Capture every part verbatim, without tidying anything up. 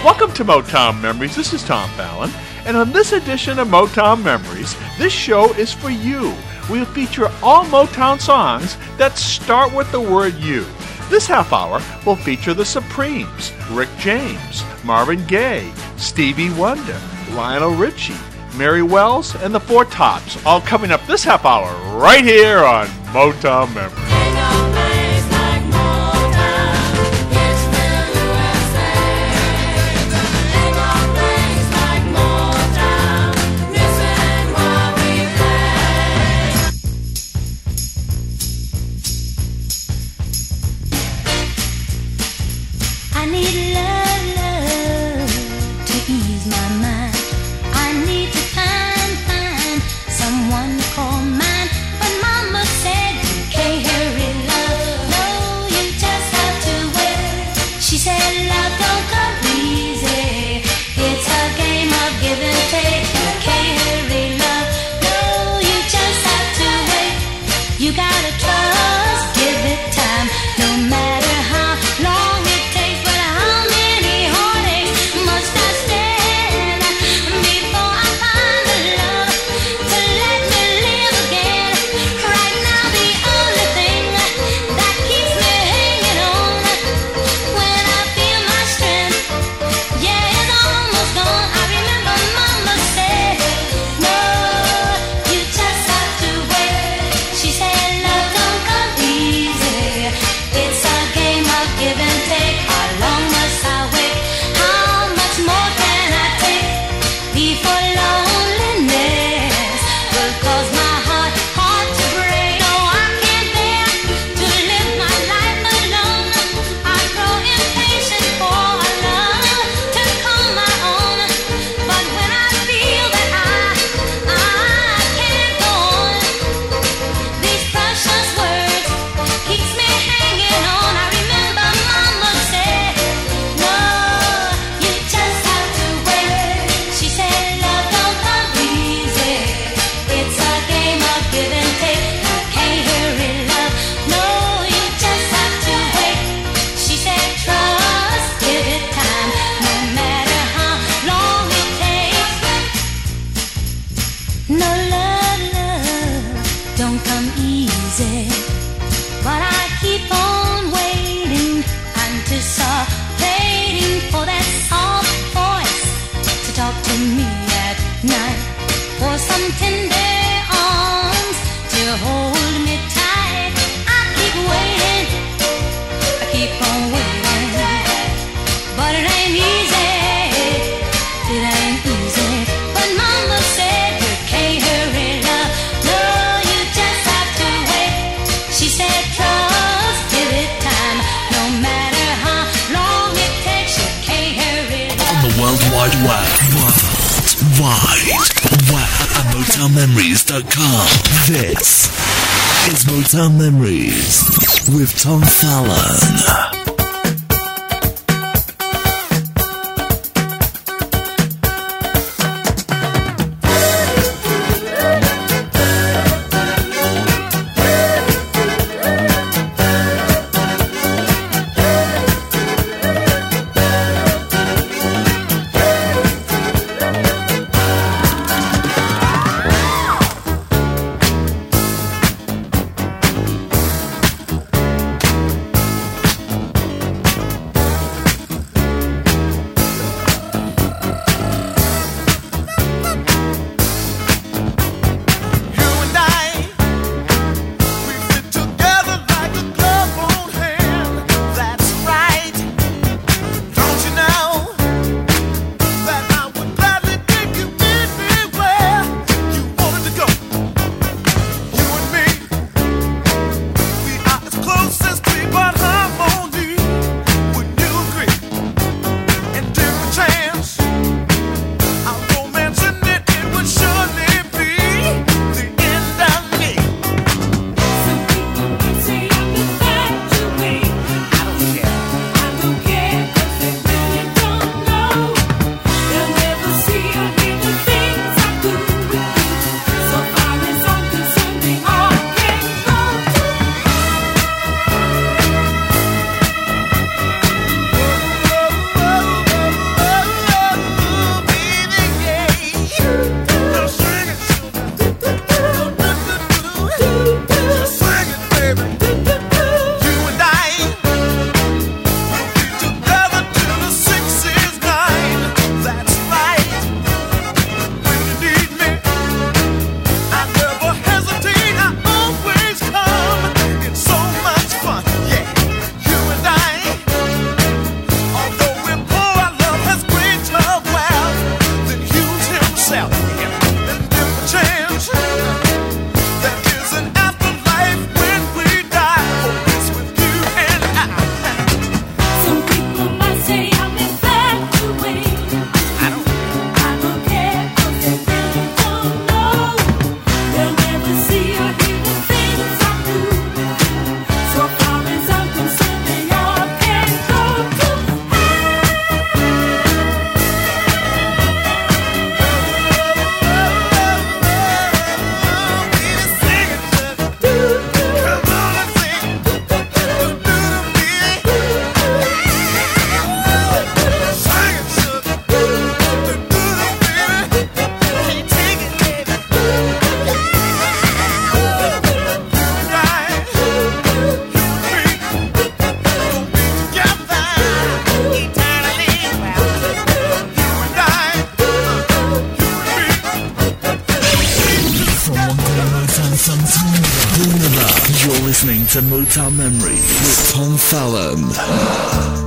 Welcome to Motown Memories. This is Tom Fallon, and on this edition of Motown Memories, this show is for you. We'll feature all Motown songs that start with the word U. This half hour will feature the Supremes, Rick James, Marvin Gaye, Stevie Wonder, Lionel Richie, Mary Wells, and the Four Tops, all coming up this half hour right here on Motown Memories. Memories dot com. This is Motown Memories with Tom Fallon. You're listening to Motown Memories with Tom Fallon.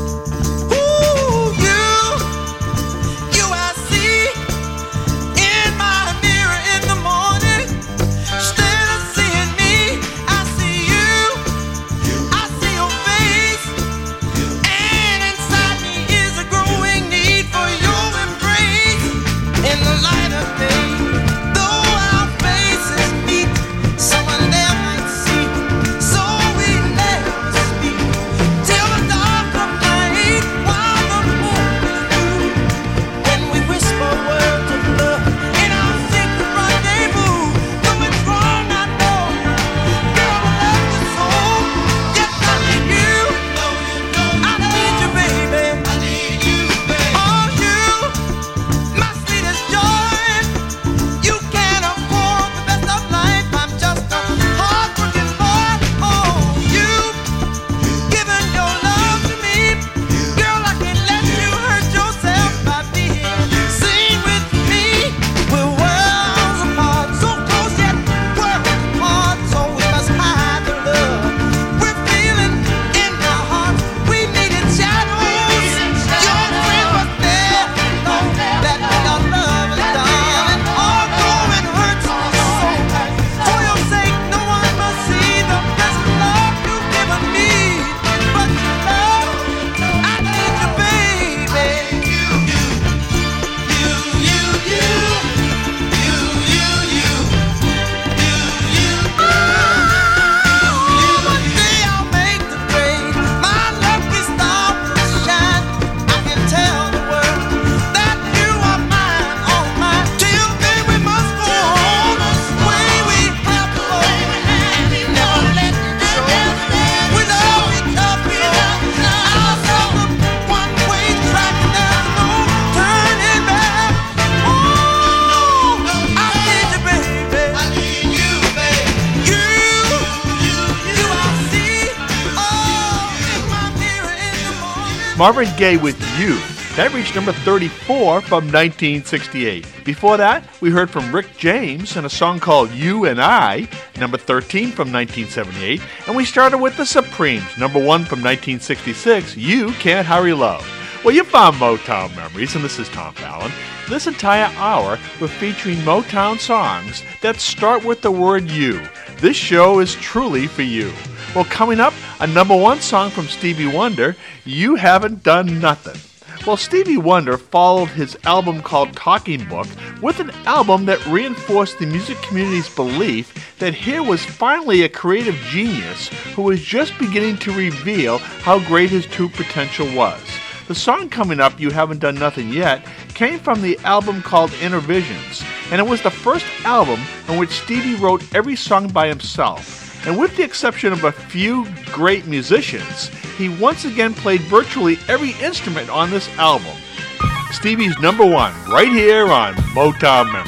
Marvin Gaye with You. That reached number thirty-four from nineteen sixty-eight. Before that, we heard from Rick James and a song called You and I, number thirteen from nineteen seventy-eight. And we started with the Supremes, number one from nineteen sixty-six, You Can't Hurry Love. Well, you found Motown Memories, and this is Tom Fallon. This entire hour, we're featuring Motown songs that start with the word you. This show is truly for you. Well, coming up, a number one song from Stevie Wonder, You Haven't Done Nothing. Well, Stevie Wonder followed his album called Talking Book with an album that reinforced the music community's belief that here was finally a creative genius who was just beginning to reveal how great his true potential was. The song coming up, You Haven't Done Nothing Yet, came from the album called Inner Visions, and it was the first album in which Stevie wrote every song by himself. And with the exception of a few great musicians, he once again played virtually every instrument on this album. Stevie's number one, right here on Motown Memories.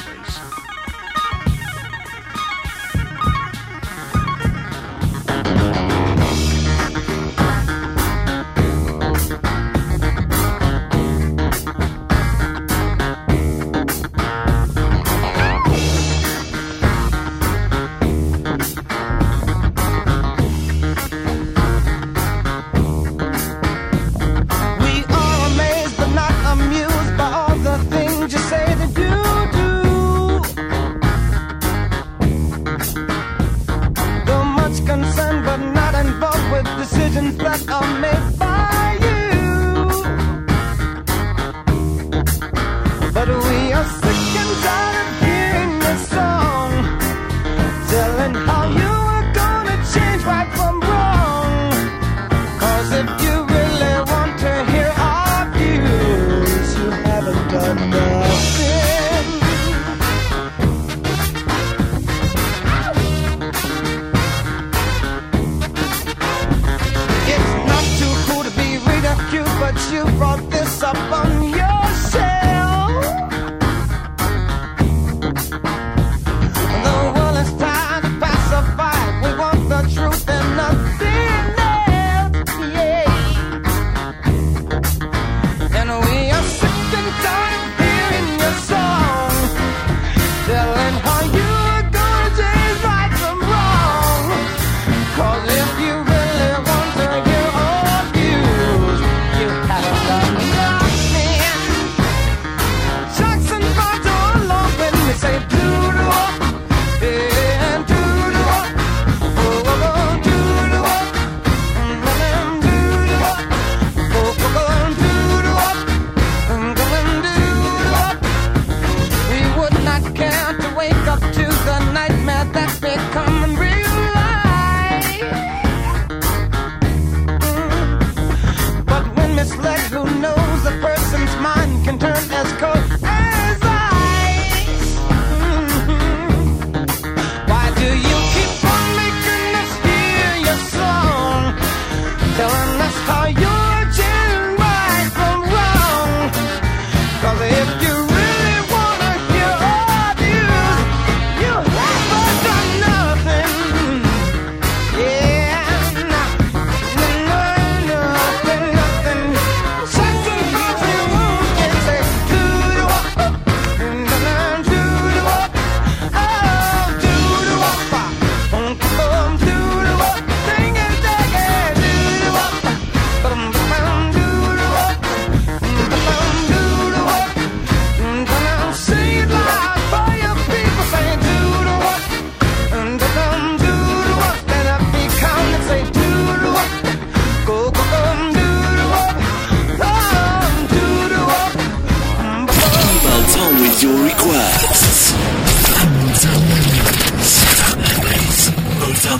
We are amazed but not amused by all the things you say that you do.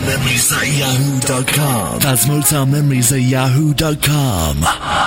Memories at yahoo dot com. That's Motown Memories at yahoo dot com.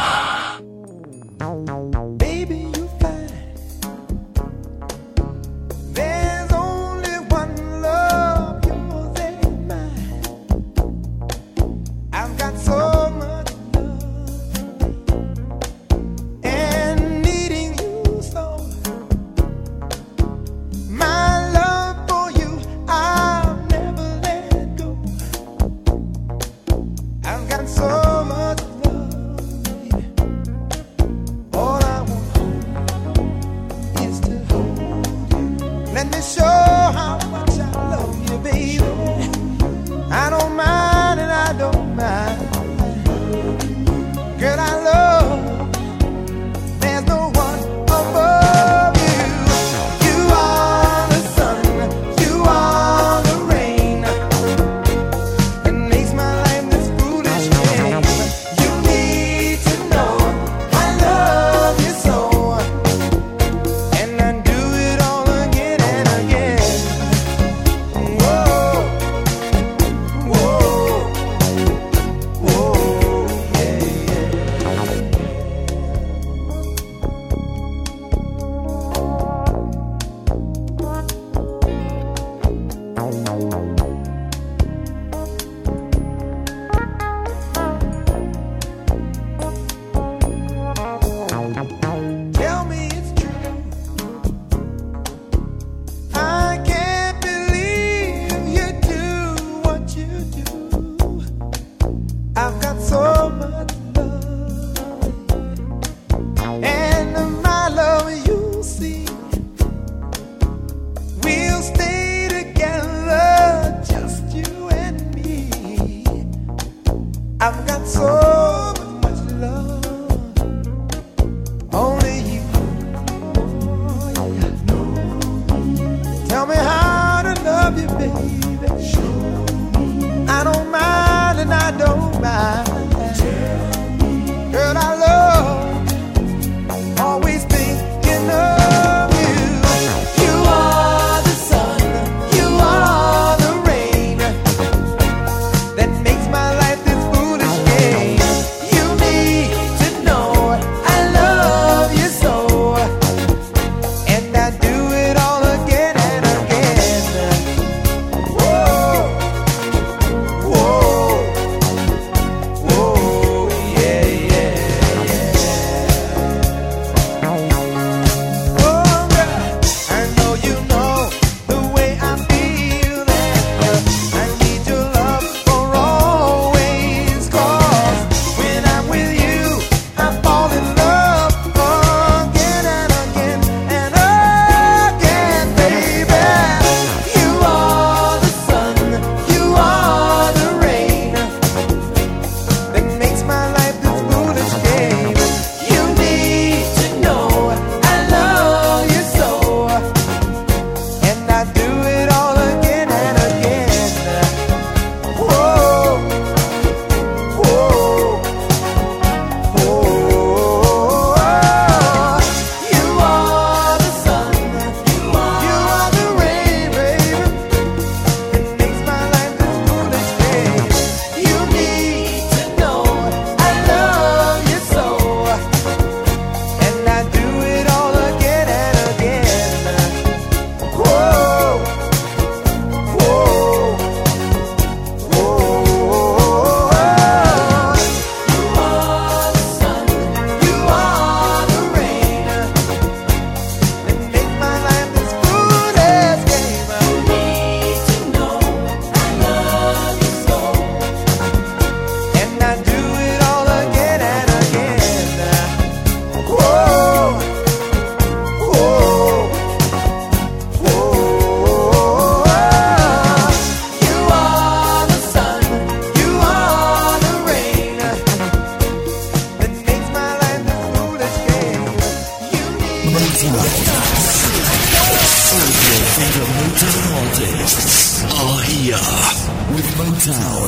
with Motown,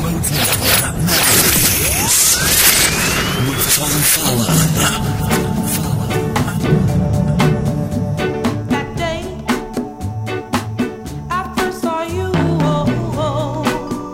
Motown Memories with Tom Fallon. That day, I first saw you, oh, oh,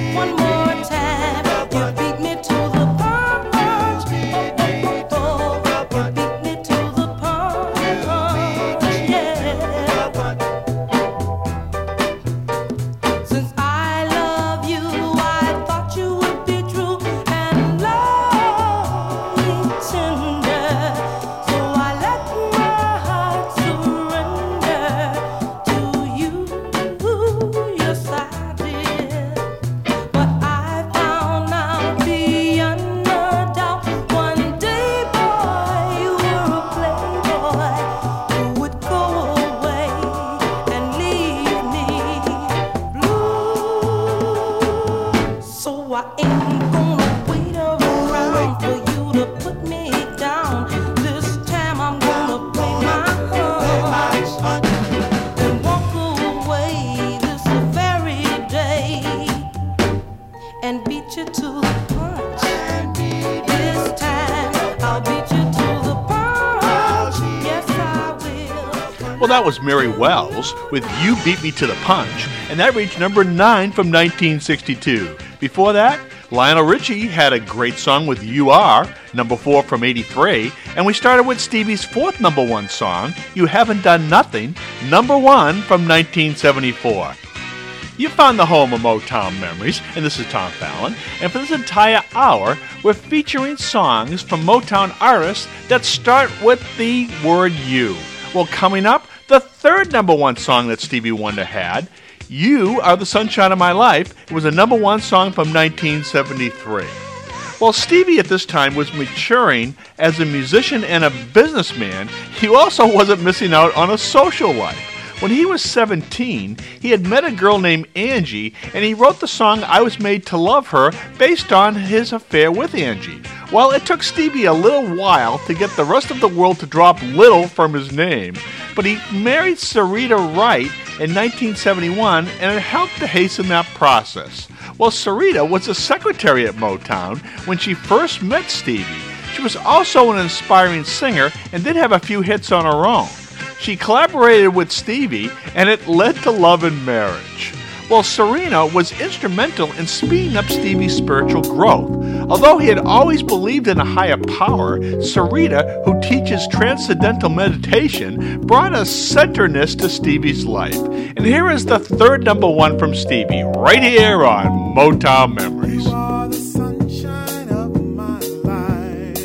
Well, that was Mary Wells with You Beat Me to the Punch, and that reached number nine from nineteen sixty-two. Before that, Lionel Richie had a great song with You Are, number four from eighty-three, and we started with Stevie's fourth number one song, You Haven't Done Nothing, number one from nineteen seventy-four. You found the home of Motown Memories, and this is Tom Fallon, and for this entire hour, we're featuring songs from Motown artists that start with the word You. Well, coming up, the third number one song that Stevie Wonder had, You Are the Sunshine of My Life. It was a number one song from nineteen seventy-three. While Stevie at this time was maturing as a musician and a businessman, he also wasn't missing out on a social life. When he was seventeen, he had met a girl named Angie, and he wrote the song I Was Made to Love Her based on his affair with Angie. Well, it took Stevie a little while to get the rest of the world to drop Little from his name, but he married Sarita Wright in nineteen seventy-one, and it helped to hasten that process. Well, Sarita was a secretary at Motown when she first met Stevie. She was also an inspiring singer and did have a few hits on her own. She collaborated with Stevie, and it led to love and marriage. Well, Sarita was instrumental in speeding up Stevie's spiritual growth. Although he had always believed in a higher power, Sarita, who teaches transcendental meditation, brought a centerness to Stevie's life. And here is the third number one from Stevie, right here on Motown Memories. You are the sunshine of my life.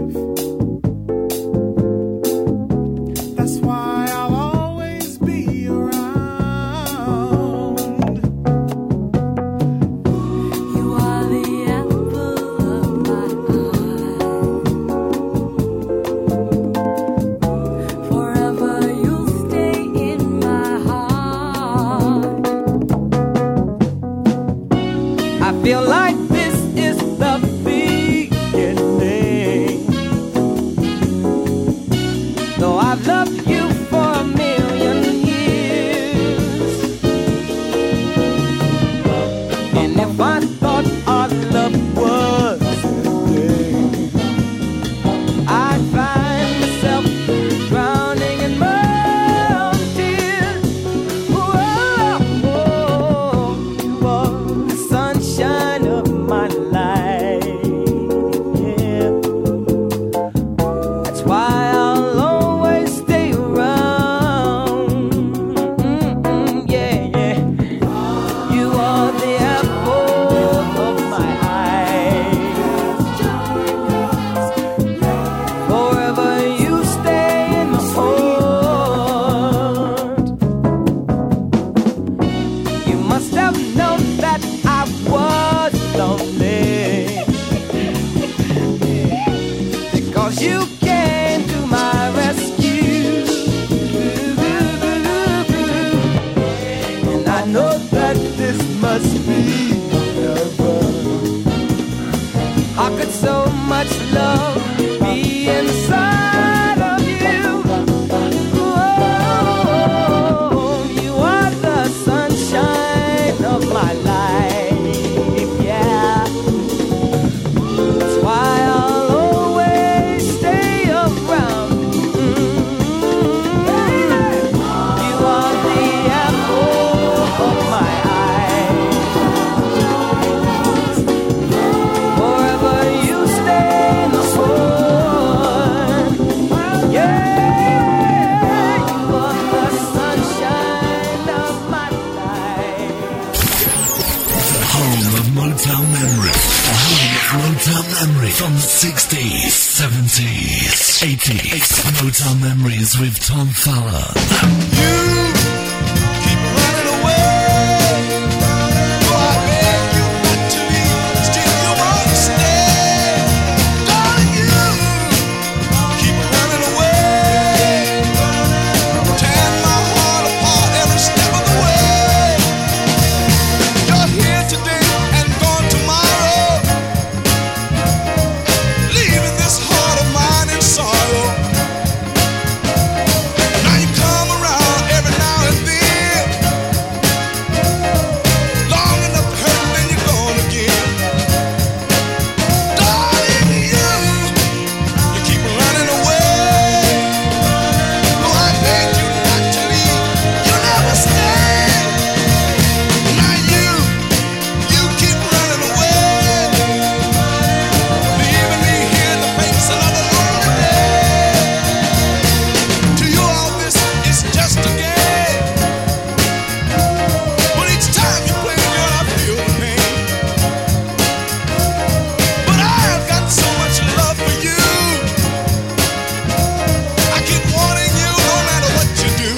That's why I'll always be around. You are the apple of my eye. Forever you'll stay in my heart. I feel like this is the beginning. Though I've loved you for a million years, and if I thought our love was ending, I'd find myself drowning in my own tears. Whoa, whoa, you are the sunshine of my life. Yeah, that's why I'll always stay around. Mm-mm, yeah, yeah. You are the apple of my eye. Forever you stay in my heart. You must have known that I was lonely, because you came to my rescue. And I know that this must be heaven. How could so much love be inside of you? Oh, you are the sunshine of my life. Yeah, that's why I'll always stay around. Mm-hmm. You are the apple of my eye. Motown Memory. The home of Motown Memory from the sixties, seventies, eighties. Motown Memories with Tom Fallon. You keep running away. Oh, I beg you not to leave. Still you won't stay. Darling, you keep running away. Tearing my heart apart every step of the way. You're here today and gone tomorrow, leaving this heart of mine in sorrow. Now you come around every now and then, long enough to hurt, then you're gone again. Darling, you, you keep running away. Oh, I beg you not to leave. You never stay. Now you, you keep running away, leaving me here to face another lonely day. To you all this is just a game, but each time you play, girl, I feel the pain. But I've got so much love for you, I keep wanting you no matter what you do.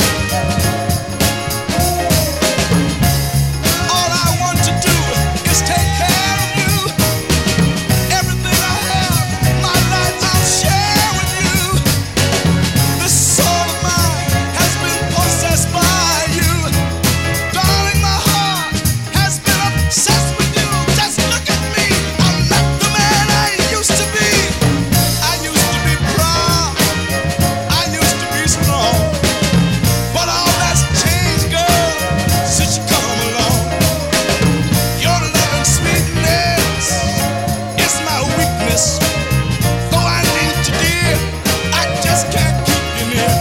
All I want to do is take care of you. Everything I have, my life I'll share with you. This soul of mine has been possessed by you. Darling, my heart has been obsessed with you. Just look at me, I'm not the man I used to be. I used to be proud, I used to be strong, but all that's changed, girl, since you come along. Your love and sweetness is my weakness. Though I need you, dear, I just can't keep you near.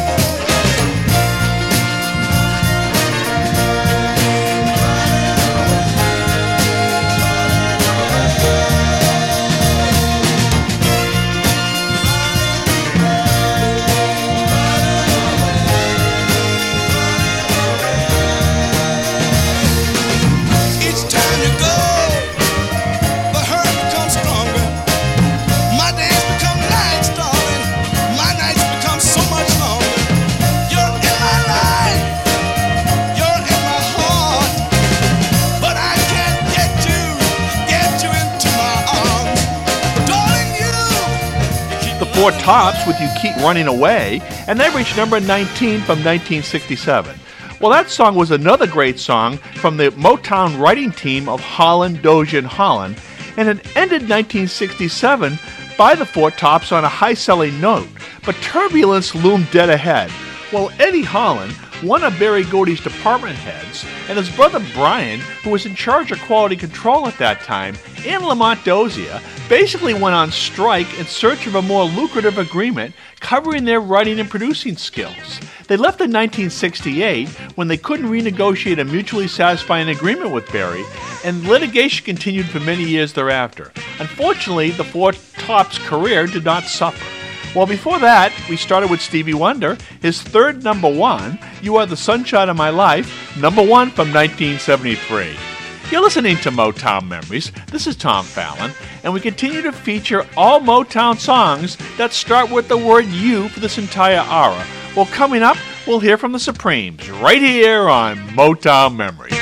Each time you go, the hurt becomes stronger. My days become nights, darling. My nights become so much longer. You're in my life, you're in my heart, but I can't get you, get you into my arms. Darling, you, you keep The Four Tops with You Keep Running Away, and they reached number nineteen from nineteen sixty-seven. Well, that song was another great song from the Motown writing team of Holland, Dozier, and Holland, and it ended nineteen sixty-seven by the Four Tops on a high-selling note, but turbulence loomed dead ahead. Well, Eddie Holland, one of Berry Gordy's department heads, and his brother Brian, who was in charge of quality control at that time, and Lamont Dozier, basically went on strike in search of a more lucrative agreement covering their writing and producing skills. They left in nineteen sixty-eight when they couldn't renegotiate a mutually satisfying agreement with Berry, and litigation continued for many years thereafter. Unfortunately, the Four Tops' career did not suffer. Well, before that, we started with Stevie Wonder, his third number one, You Are the Sunshine of My Life, number one from nineteen seventy-three. You're listening to Motown Memories. This is Tom Fallon, and we continue to feature all Motown songs that start with the word you for this entire hour. Well, coming up, we'll hear from the Supremes right here on Motown Memories.